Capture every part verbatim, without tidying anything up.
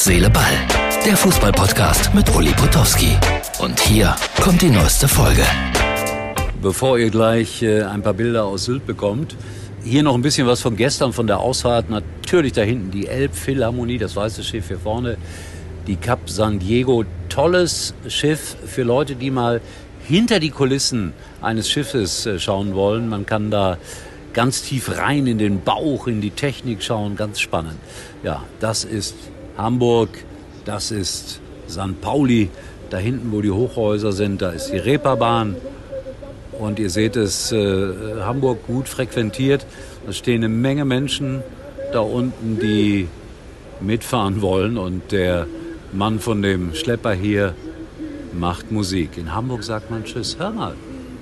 Seele, Ball. Der Fußball-Podcast mit Uli Potowski. Und hier kommt die neueste Folge. Bevor ihr gleich äh, ein paar Bilder aus Sylt bekommt, hier noch ein bisschen was von gestern, von der Ausfahrt. Natürlich da hinten die Elbphilharmonie, das weiße Schiff hier vorne. Die Cap San Diego, tolles Schiff für Leute, die mal hinter die Kulissen eines Schiffes äh, schauen wollen. Man kann da ganz tief rein in den Bauch, in die Technik schauen, ganz spannend. Ja, das ist Hamburg, das ist Sankt Pauli. Da hinten, wo die Hochhäuser sind, da ist die Reeperbahn. Und ihr seht es, äh, Hamburg gut frequentiert. Da stehen eine Menge Menschen da unten, die mitfahren wollen. Und der Mann von dem Schlepper hier macht Musik. In Hamburg sagt man Tschüss. Hör mal.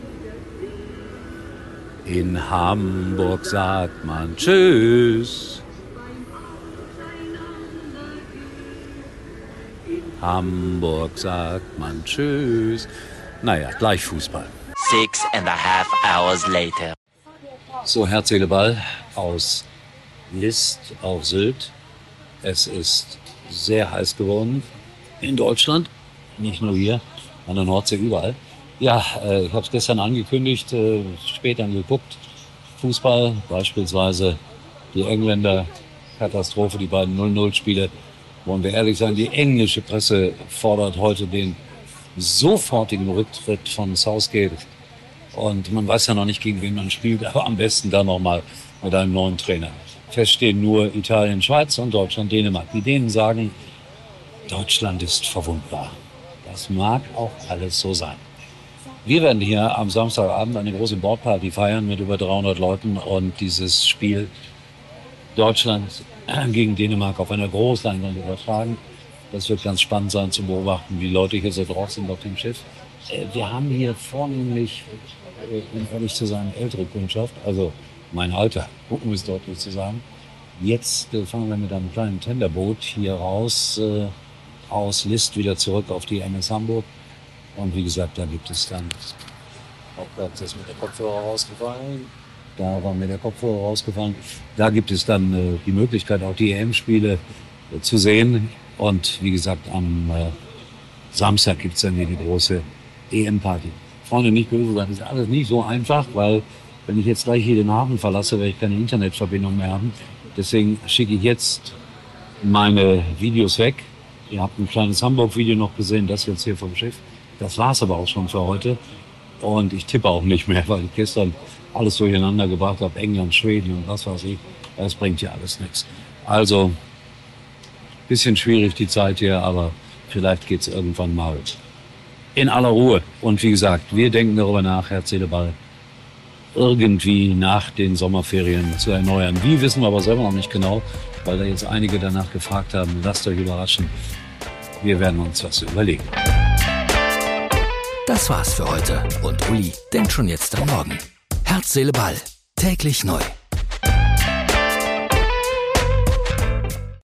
In Hamburg sagt man Tschüss. Hamburg sagt man Tschüss. Naja, gleich Fußball. Six and a half hours later. So, Herz, Seele, Ball aus List auf Sylt. Es ist sehr heiß geworden in Deutschland, nicht nur hier, an der Nordsee, überall. Ja, äh, ich habe es gestern angekündigt, äh, später geguckt. Fußball, beispielsweise die Engländer, Katastrophe, die beiden null null Spiele. Wollen wir ehrlich sein, die englische Presse fordert heute den sofortigen Rücktritt von Southgate. Und man weiß ja noch nicht, gegen wen man spielt, aber am besten dann nochmal mit einem neuen Trainer. Feststehen nur Italien, Schweiz und Deutschland, Dänemark. Die Dänen sagen, Deutschland ist verwundbar. Das mag auch alles so sein. Wir werden hier am Samstagabend eine große Bordparty feiern mit über dreihundert Leuten und dieses Spiel Deutschland gegen Dänemark auf einer Großleinwand übertragen. Das wird ganz spannend sein zu beobachten, wie Leute hier so drauf sind auf dem Schiff. Wir haben hier vornehmlich, um ehrlich zu sein, ältere Kundschaft, also mein Alter, um es deutlich zu sagen. Jetzt fahren wir mit einem kleinen Tenderboot hier raus, äh, aus List wieder zurück auf die M S Hamburg. Und wie gesagt, da gibt es dann, auch da ist mir der Kopfhörer rausgefallen, da war mir der Kopfhörer rausgefallen. Da gibt es dann äh, die Möglichkeit, auch die E M-Spiele äh, zu sehen. Und wie gesagt, am äh, Samstag gibt es dann hier die große E M-Party. Freunde, nicht böse sein, das ist alles nicht so einfach, weil wenn ich jetzt gleich hier den Hafen verlasse, werde ich keine Internetverbindung mehr haben. Deswegen schicke ich jetzt meine Videos weg. Ihr habt ein kleines Hamburg-Video noch gesehen, das jetzt hier vom Schiff. Das war's aber auch schon für heute. Und ich tippe auch nicht mehr, weil ich gestern alles durcheinander gebracht habe. England, Schweden und was weiß ich. Das bringt ja alles nichts. Also, bisschen schwierig die Zeit hier, aber vielleicht geht's irgendwann mal in aller Ruhe. Und wie gesagt, wir denken darüber nach, Herz, Seele, Ball, irgendwie nach den Sommerferien zu erneuern. Wie, wissen wir aber selber noch nicht genau, weil da jetzt einige danach gefragt haben. Lasst euch überraschen. Wir werden uns was überlegen. Das war's für heute. Und Uli denkt schon jetzt am Morgen. Herz, Seele, Ball. Täglich neu.